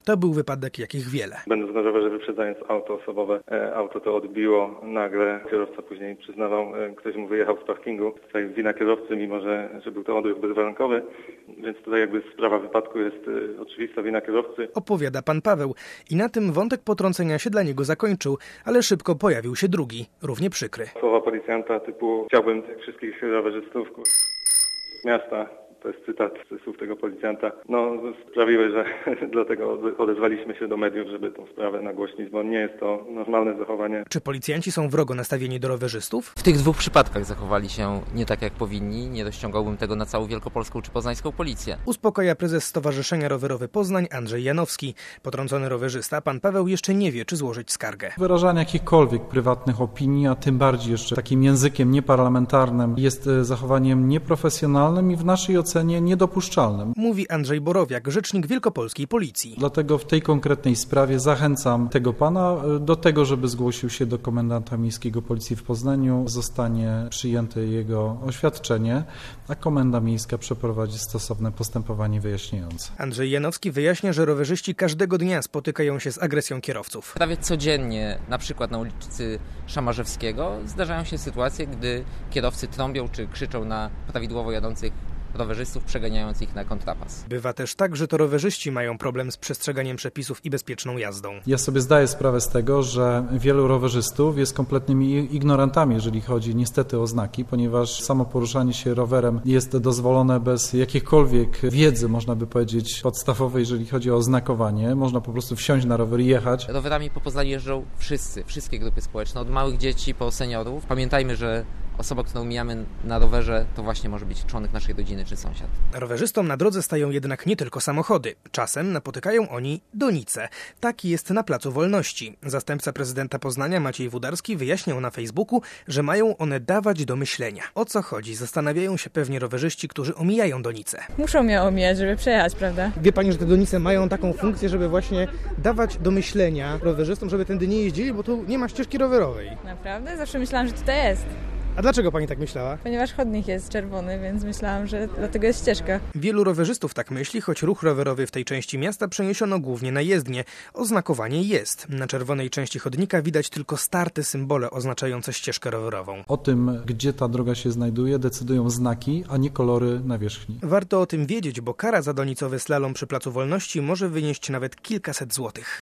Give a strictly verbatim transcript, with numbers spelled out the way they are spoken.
To był wypadek, jakich wiele. Będąc na rowerze, wyprzedzając auto osobowe, auto to odbiło nagle. Kierowca później przyznawał, ktoś mu wyjechał z parkingu. Tutaj wina kierowcy, mimo że, że był to odruch bezwarunkowy, więc tutaj jakby sprawa wypadku jest oczywista, wina kierowcy. Opowiada pan Paweł i na tym wątek potrącenia się dla niego zakończył, ale szybko pojawił się drugi, równie przykry. Słowa policjanta typu chciałbym tych wszystkich rowerzystów z miasta, to jest cytat ze słów tego policjanta, no sprawiły, że dlatego odezwaliśmy się do mediów, żeby tę sprawę nagłośnić, bo nie jest to normalne zachowanie. Czy policjanci są wrogo nastawieni do rowerzystów? W tych dwóch przypadkach zachowali się nie tak jak powinni, nie rozciągałbym tego na całą wielkopolską czy poznańską policję. Uspokaja prezes Stowarzyszenia Rowerowy Poznań Andrzej Janowski. Potrącony rowerzysta, pan Paweł jeszcze nie wie, czy złożyć skargę. Wyrażanie jakichkolwiek prywatnych opinii, a tym bardziej jeszcze takim językiem nieparlamentarnym jest zachowaniem nieprofesjonalnym i w naszej ocenie niedopuszczalnym. Mówi Andrzej Borowiak, rzecznik wielkopolskiej policji. Dlatego w tej konkretnej sprawie zachęcam tego pana do tego, żeby zgłosił się do komendanta miejskiego policji w Poznaniu. Zostanie przyjęte jego oświadczenie, a komenda miejska przeprowadzi stosowne postępowanie wyjaśniające. Andrzej Janowski wyjaśnia, że rowerzyści każdego dnia spotykają się z agresją kierowców. Prawie codziennie, na przykład na ulicy Szamarzewskiego, zdarzają się sytuacje, gdy kierowcy trąbią czy krzyczą na prawidłowo jadących rowerzystów, przeganiając ich na kontrapas. Bywa też tak, że to rowerzyści mają problem z przestrzeganiem przepisów i bezpieczną jazdą. Ja sobie zdaję sprawę z tego, że wielu rowerzystów jest kompletnymi ignorantami, jeżeli chodzi niestety o znaki, ponieważ samo poruszanie się rowerem jest dozwolone bez jakiejkolwiek wiedzy, można by powiedzieć, podstawowej, jeżeli chodzi o oznakowanie. Można po prostu wsiąść na rower i jechać. Rowerami po Poznaniu jeżdżą wszyscy, wszystkie grupy społeczne, od małych dzieci po seniorów. Pamiętajmy, że osoba, którą mijamy na rowerze, to właśnie może być członek naszej rodziny czy sąsiad. Rowerzystom na drodze stają jednak nie tylko samochody. Czasem napotykają oni donice. Taki jest na Placu Wolności. Zastępca prezydenta Poznania Maciej Wudarski wyjaśniał na Facebooku, że mają one dawać do myślenia. O co chodzi? Zastanawiają się pewnie rowerzyści, którzy omijają donice. Muszą mnie omijać, żeby przejechać, prawda? Wie pani, że te donice mają taką funkcję, żeby właśnie dawać do myślenia rowerzystom, żeby tędy nie jeździli, bo tu nie ma ścieżki rowerowej. Naprawdę? Zawsze myślałam, że tutaj jest. A dlaczego pani tak myślała? Ponieważ chodnik jest czerwony, więc myślałam, że dlatego jest ścieżka. Wielu rowerzystów tak myśli, choć ruch rowerowy w tej części miasta przeniesiono głównie na jezdnię. Oznakowanie jest. Na czerwonej części chodnika widać tylko starte symbole oznaczające ścieżkę rowerową. O tym, gdzie ta droga się znajduje, decydują znaki, a nie kolory nawierzchni. Warto o tym wiedzieć, bo kara za donicowy slalom przy Placu Wolności może wynieść nawet kilkaset złotych.